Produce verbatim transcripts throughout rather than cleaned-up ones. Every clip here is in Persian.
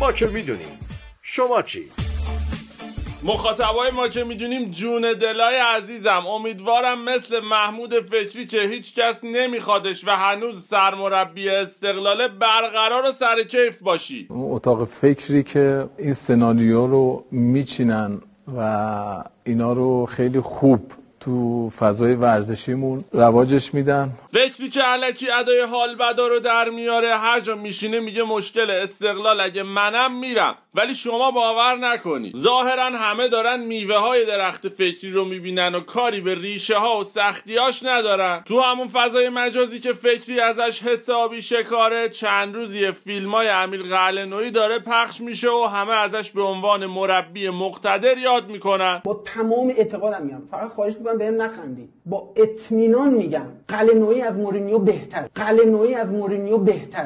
ما که میدونیم، شما چی؟ مخاطبای ما که میدونیم جون دلای عزیزم، امیدوارم مثل محمود فکری که هیچ کس نمیخوادش و هنوز سرمربی استقلاله برقرار و سر کیف باشی. اون اتاق فکری که این سناریو رو میچینن و اینا رو خیلی خوب تو فضای ورزشیمون رواجش میدن. فکری که الکی ادای حال بدا رو در میاره، هر جا میشینه میگه مشکل استقلال اگه منم میرم، ولی شما باور نکنید ظاهرا همه دارن میوه های درخت فکری رو میبینن و کاری به ریشه ها و سختیاش ندارن. تو همون فضای مجازی که فکری ازش حسابی شکاره، چند روزی فیلم های امیر قلعه‌نویی داره پخش میشه و همه ازش به عنوان مربی مقتدر یاد میکنن. با تمام اعتقادم میگم، فقط خواهش میکنم بهم نخندید، با اطمینان میگم قلعه‌نویی از مورینیو بهتر، قلعه‌نویی از مورینیو بهتر.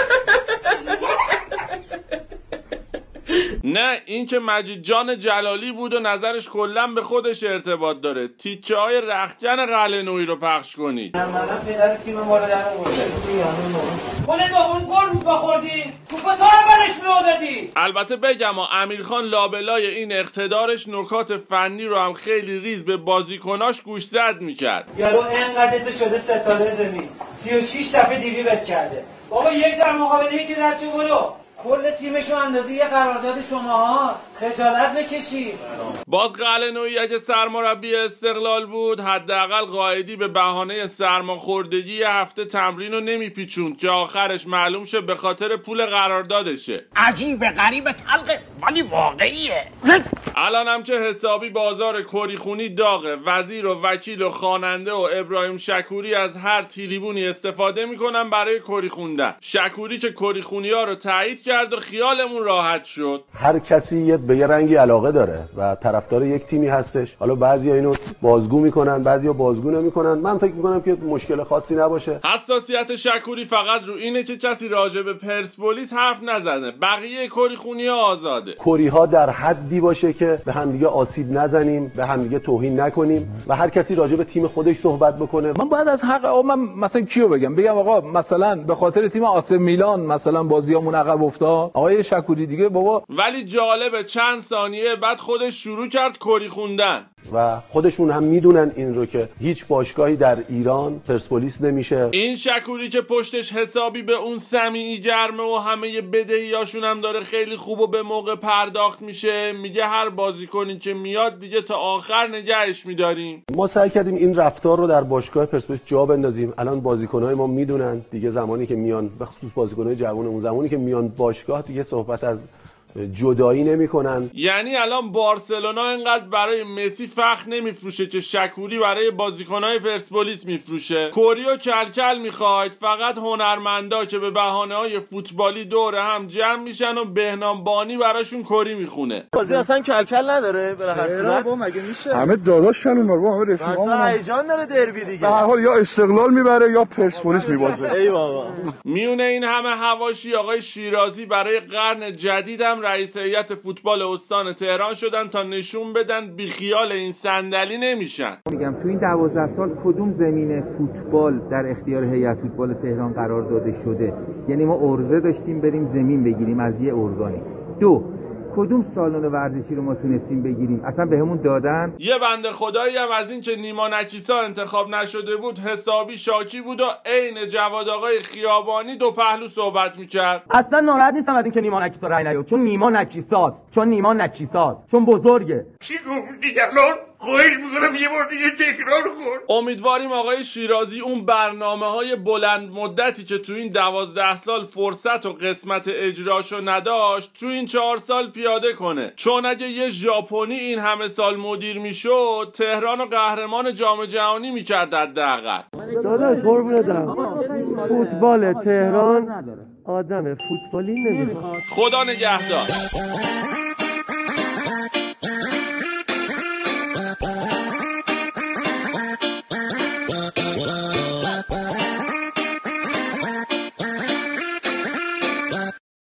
نه، این که مجید جان جلالی بود و نظرش کلا به خودش ارتباط داره. تیکه های رختکن قلعه‌نویی رو پخش کنید. من پدر تیم ما رو در آورده. گل دوم گل بخوردی، توپ تو اولش می‌دادی. البته بگم امیرخان لابلای این اقتدارش نکات فنی رو هم خیلی ریز به بازیکناش گوش زد می‌کرد. یارو اینقدر شده ستاره زمین، سی و شش دفعه دیوی بت کرده. بابا یک در مقابل یکی در چه برو. کل تیمشو اندازه یه قرارداد شماهاست، خجالت بکشید. باز قلعه‌نویی اگه سرمربی استقلال بود، حداقل قائدی به بهانه سرماخوردگی یه هفته تمرین رو نمیپیچوند که آخرش معلوم شه به خاطر پول قراردادشه. عجیب غریب تلقه ولی واقعیه. الان هم که حسابی بازار کریخونی داغه، وزیر و وکیل و خواننده و ابراهیم شکوری از هر تریبونی استفاده میکنن برای کری خوندن. شکوری که کری خونی ها رو تایید کرد و خیالمون راحت شد. هر کسی به یه رنگی علاقه داره و طرفدار یک تیمی هستش. حالا بعضیا اینو بازگو میکنن، بعضیا بازگو نمیکنن. من فکر میکنم که مشکل خاصی نباشه. حساسیت شکوری فقط رو اینه که کسی راجع به پرسپولیس حرف نزنه، بقیه کری خونی ها آزاده. کری ها در حدی باشه که به همدیگه آسیب نزنیم، به همدیگه توهین نکنیم و هر کسی راجع به تیم خودش صحبت بکنه. من باید از حق آقا من مثلا کیو بگم؟ بگم آقا مثلا به خاطر تیم آسه میلان مثلا بازیامون عقب افتاد، آقای شکوری دیگه بابا. ولی جالبه چند ثانیه بعد خودش شروع کرد کری خوندن و خودشون هم میدونن این رو که هیچ باشگاهی در ایران پرسپولیس نمیشه. این شکوری که پشتش حسابی به اون سمیعی گرمه و همه بدهیاشون هم داره خیلی خوب و به موقع پرداخت میشه، میگه هر بازیکنی که میاد دیگه تا آخر نگهش میداریم. ما سعی کردیم این رفتار رو در باشگاه پرسپولیس جا بندازیم. الان بازیکنای ما میدونن دیگه زمانی که میان، به خصوص بازیکنای جوانمون، زمانی که میان باشگاه دیگه صحبت از جدایی نمی کنن. یعنی الان بارسلونا اینقدر برای مسی فخر نمیفروشه که شکوری برای بازیکنهای پرسپولیس میفروشه. کوریو کلکل میخواید، فقط هنرمندا که به بهانه‌های فوتبالی دور هم جمع میشن و بهنام بانی براشون کری میخونه. بازی اصلا کلکل نداره به هر صورت. مگه میشه؟ همه داداشن اونها، با همه رفیقام. اصلا هیجان داره دربی دیگه. به هر حال یا استقلال میبره یا پرسپولیس میبازه. ای بابا. میونه این همه حواشی آقای شیرازی برای قرن جدیدم رئیس هیئت فوتبال استان تهران شدن تا نشون بدن بیخیال این صندلی نمیشن. میگم تو این دوازده سال کدوم زمین فوتبال در اختیار هیئت فوتبال تهران قرار داده شده؟ یعنی ما عرضه داشتیم بریم زمین بگیریم از یه ارگانی. دو، کدوم سالن ورزشی رو ما تونستیم بگیریم؟ اصلا بهمون دادن؟ یه بنده خدایی هم از این که نیما نکیسا انتخاب نشده بود حسابی شاکی بود و عین جواد آقای خیابانی دو پهلو صحبت میکرد. اصلا ناراحت نیستم از این که نیما نکیسا رای نیاد، چون نیما نکیساست، چون نیما نکیساست، چون بزرگه. چی گفتی الان؟ خواهش میکنم یه بار دیگه تکرار کن. امیدواریم آقای شیرازی اون برنامه های بلند مدتی که تو این دوازده سال فرصت و قسمت اجراشو نداشت تو این چهار سال پیاده کنه، چون اگه یه ژاپنی این همه سال مدیر میشد تهران و قهرمان جام جهانی میکرد حداقل. داداش قربونت برم، فوتبال تهران آدم فوتبالی نمیخواد. خدا نگهدار.